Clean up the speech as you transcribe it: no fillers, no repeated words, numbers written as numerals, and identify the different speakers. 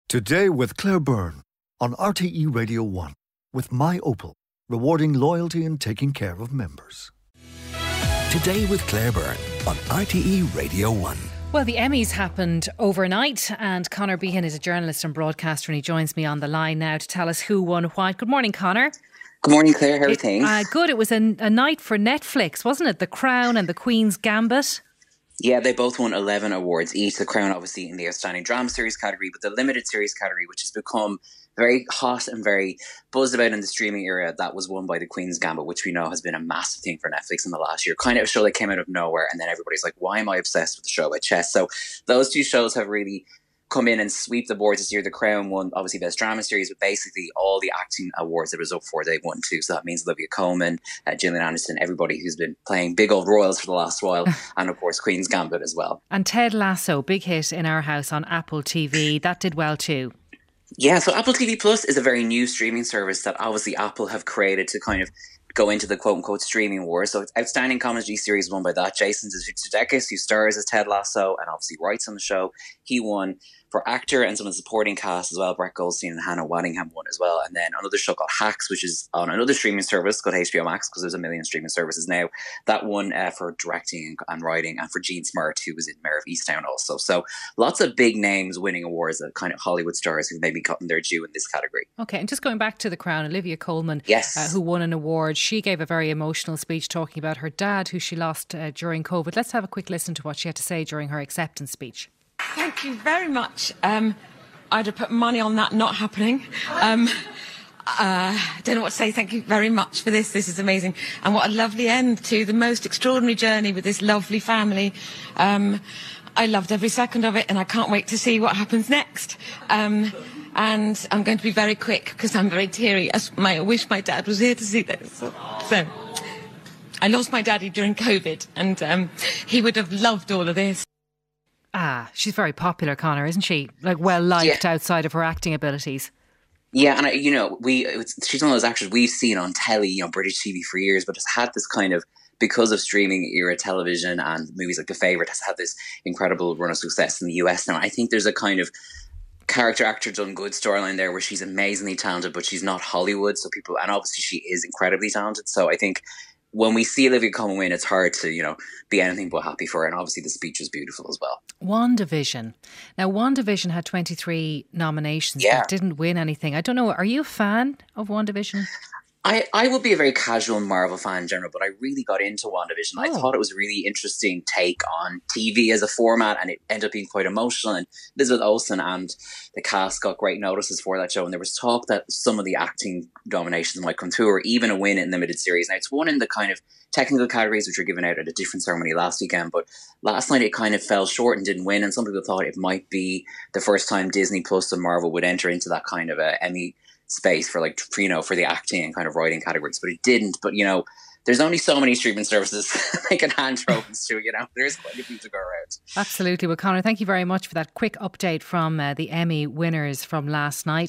Speaker 1: Today with Claire Byrne on RTE Radio 1 with My Opel, rewarding loyalty and taking care of members.
Speaker 2: Today with Claire Byrne on RTE Radio 1.
Speaker 3: Well, the Emmys happened overnight and Conor Behan is a journalist and broadcaster and he joins me on the line now to tell us who won what. Good morning, Conor.
Speaker 4: Good morning, Claire. How are things?
Speaker 3: Good. It was a night for Netflix, wasn't it? The Crown and The Queen's Gambit.
Speaker 4: Yeah, they both won 11 awards each. The Crown, obviously, in the Outstanding Drama Series category, but the Limited Series category, which has become very hot and very buzzed about in the streaming era, that was won by The Queen's Gambit, which we know has been a massive thing for Netflix in the last year. Kind of a show that came out of nowhere, and then everybody's like, why am I obsessed with the show about chess? So those two shows have really come in and sweep the boards this year. The Crown won, obviously, Best Drama Series, but basically all the acting awards that was up for, they won too. So that means Olivia Colman, Gillian Anderson, everybody who's been playing big old royals for the last while, and of course Queen's Gambit as well.
Speaker 3: And Ted Lasso, big hit in our house on Apple TV. That did well too.
Speaker 4: Yeah, so Apple TV Plus is a very new streaming service that obviously Apple have created to kind of go into the quote-unquote streaming war. So it's Outstanding Comedy Series won by that. Jason Sudeikis, who stars as Ted Lasso and obviously writes on the show, he won for actor, and some of the supporting cast as well. Brett Goldstein and Hannah Waddingham won as well. And then another show called Hacks, which is on another streaming service called HBO Max, because there's a million streaming services now. That won for directing and writing, and for Jean Smart, who was in Mare of Easttown also. So lots of big names winning awards, of kind of Hollywood stars who've maybe gotten their due in this category.
Speaker 3: Okay, and just going back to The Crown, Olivia Colman,
Speaker 4: yes,
Speaker 3: who won an award, she gave a very emotional speech talking about her dad, who she lost during COVID. Let's have a quick listen to what she had to say during her acceptance speech.
Speaker 5: Thank you very much. I'd have put money on that not happening. Don't know what to say. Thank you very much for this. This is amazing. And what a lovely end to the most extraordinary journey with this lovely family. I loved every second of it, and I can't wait to see what happens next. And I'm going to be very quick because I'm very teary. I wish my dad was here to see this. So I lost my daddy during COVID, and he would have loved all of this.
Speaker 3: She's very popular, Conor, isn't she? Like, well liked outside of her acting abilities.
Speaker 4: Yeah, and she's one of those actors we've seen on telly, British TV for years, but has had this kind of, because of streaming era television and movies like The Favourite, has had this incredible run of success in the US now. I think there's a kind of character actor done good storyline there where she's amazingly talented, but she's not Hollywood. So and obviously she is incredibly talented. So I think when we see Olivia Colman win, it's hard to, be anything but happy for her. And obviously the speech was beautiful as well.
Speaker 3: WandaVision. Now, WandaVision had 23 nominations, but didn't win anything. I don't know, are you a fan of WandaVision?
Speaker 4: I would be a very casual Marvel fan in general, but I really got into WandaVision. I thought it was a really interesting take on TV as a format, and it ended up being quite emotional. And Elizabeth Olsen and the cast got great notices for that show. And there was talk that some of the acting nominations might come through, or even a win in limited series. Now, it's won in the kind of technical categories, which were given out at a different ceremony last weekend. But last night it kind of fell short and didn't win. And some people thought it might be the first time Disney Plus and Marvel would enter into that kind of a Emmy space for for the acting and kind of writing categories, but it didn't. But there's only so many streaming services they can hand trophies to. There's quite a few to go around.
Speaker 3: Absolutely. Well, Conor, thank you very much for that quick update from the Emmy winners from last night.